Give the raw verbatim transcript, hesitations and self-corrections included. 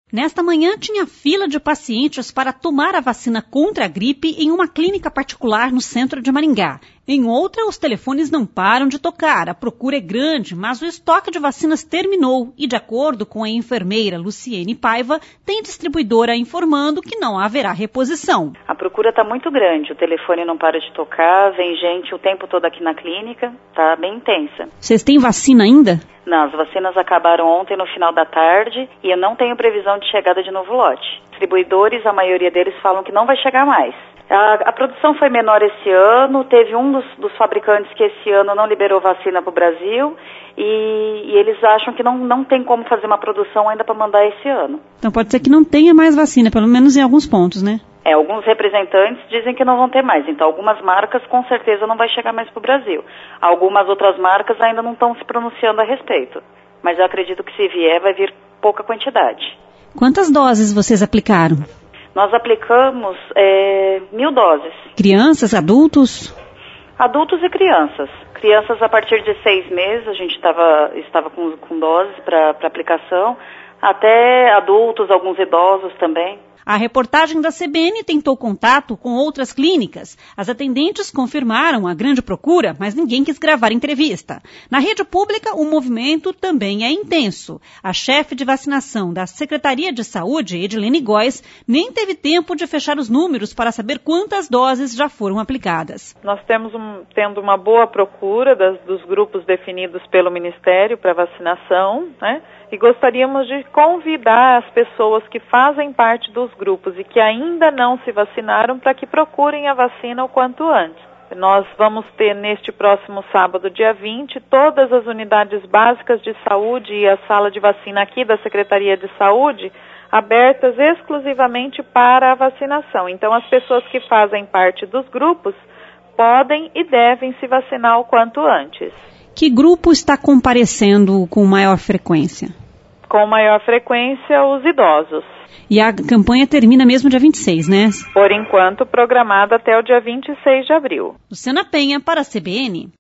Nesta manhã, tinha fila de pacientes para tomar a vacina contra a gripe em uma clínica particular no centro de Maringá. Em outra, os telefones não param de tocar. A procura é grande, mas o estoque de vacinas terminou e, de acordo com a enfermeira Luciene Paiva, tem distribuidora informando que não haverá reposição. A procura está muito grande, o telefone não para de tocar, vem gente o tempo todo aqui na clínica, está bem intensa. Vocês têm vacina ainda? Não, as vacinas acabaram ontem no final da tarde e eu não tenho previsão de chegada de novo lote. Distribuidores, a maioria deles falam que não vai chegar mais. A, a produção foi menor esse ano, teve um dos, dos fabricantes que esse ano não liberou vacina para o Brasil e, e eles acham que não, não tem como fazer uma produção ainda para mandar esse ano. Então pode ser que não tenha mais vacina, pelo menos em alguns pontos, né? É, alguns representantes dizem que não vão ter mais, então algumas marcas com certeza não vai chegar mais para o Brasil. Algumas outras marcas ainda não estão se pronunciando a respeito, mas eu acredito que se vier vai vir pouca quantidade. Quantas doses vocês aplicaram? Nós aplicamos é, mil doses. Crianças, adultos? Adultos e crianças. Crianças a partir de seis meses, a gente tava, estava com, com doses para aplicação, até adultos, alguns idosos também. A reportagem da C B N tentou contato com outras clínicas. As atendentes confirmaram a grande procura, mas ninguém quis gravar entrevista. Na rede pública, o movimento também é intenso. A chefe de vacinação da Secretaria de Saúde, Edilene Góes, nem teve tempo de fechar os números para saber quantas doses já foram aplicadas. Nós temos um, tendo uma boa procura das, dos grupos definidos pelo Ministério para vacinação, né? E gostaríamos de convidar as pessoas que fazem parte dos grupos e que ainda não se vacinaram para que procurem a vacina o quanto antes. Nós vamos ter neste próximo sábado, dia vinte, todas as unidades básicas de saúde e a sala de vacina aqui da Secretaria de Saúde abertas exclusivamente para a vacinação. Então, as pessoas que fazem parte dos grupos podem e devem se vacinar o quanto antes. Que grupo está comparecendo com maior frequência? Com maior frequência, os idosos. E a campanha termina mesmo dia vinte e seis, né? Por enquanto, programada até o dia vinte e seis de abril. Luciana Penha, para a C B N.